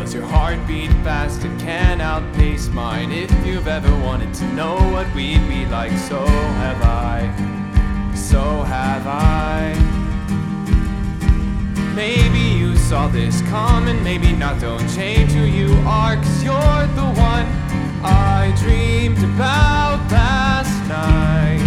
Does your heart beat fast and can outpace mine? If you've ever wanted to know what we'd be like, so have I, so have I. Maybe you saw this coming, maybe not. Don't change who you are, 'cause you're the one I dreamed about last night.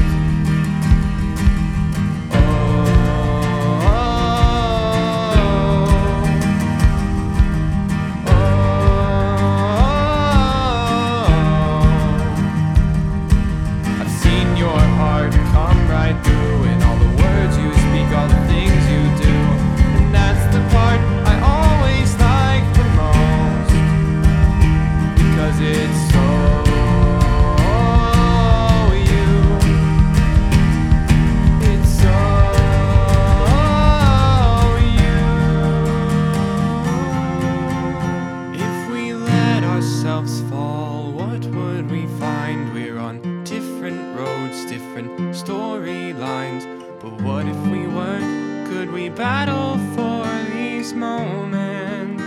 Fall, what would we find? We're on different roads, different storylines. But what if we weren't? Could we battle for these moments?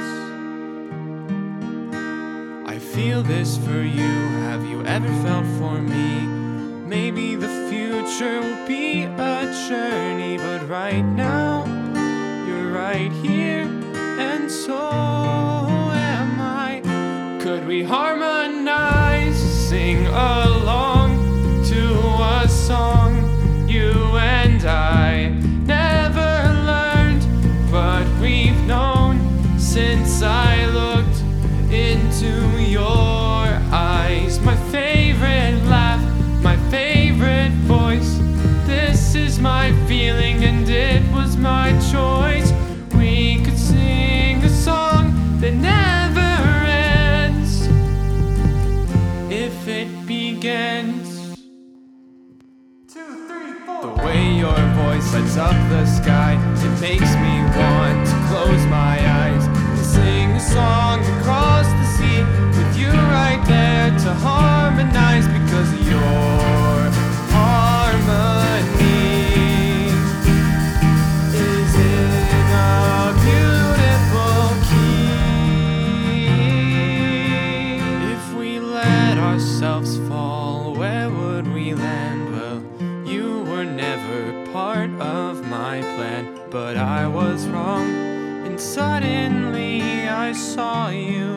I feel this for you. Have you ever felt for me? Maybe the future will be a journey, but right now you're right here, and so am I. Could we harmonize, sing along to a song you and I never learned, but we've known since I looked into your eyes? My favorite laugh, my favorite voice. This is my feeling and it was my choice. We could sing a song that never if it begins. 2, 3, 4. The way your voice lights up the sky, it makes me want to close my eyes and sing a song across the sea with you right there to harmonize, because of your harmony is in a beautiful key. If we let ourselves fall, where would we land? Well, you were never part of my plan, but I was wrong, and suddenly I saw you.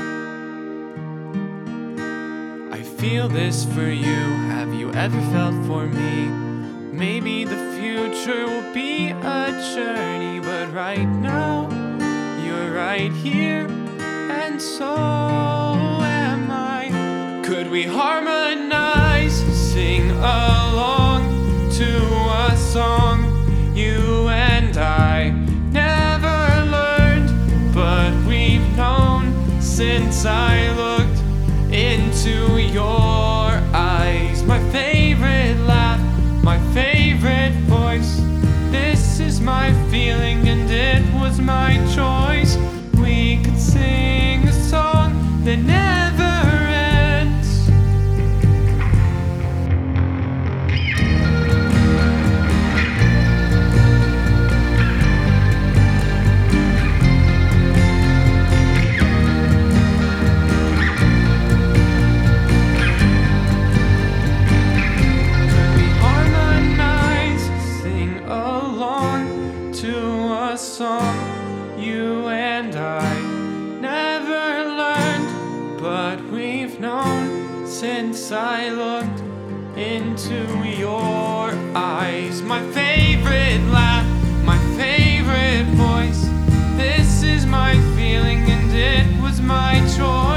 I feel this for you. Have you ever felt for me? Maybe the future will be a journey, but right now you're right here, and so am I. Could we harmonize, sing along to a song you and I never learned, but we've known since I looked into your eyes? My favorite laugh, my favorite voice. This is my feeling and it was my choice. We could sing a song that never ends. Could we harmonize, sing along to a song you and I never learned, but we've known since I looked into your eyes? My favorite laugh, my favorite voice. This is my feeling and it was my choice.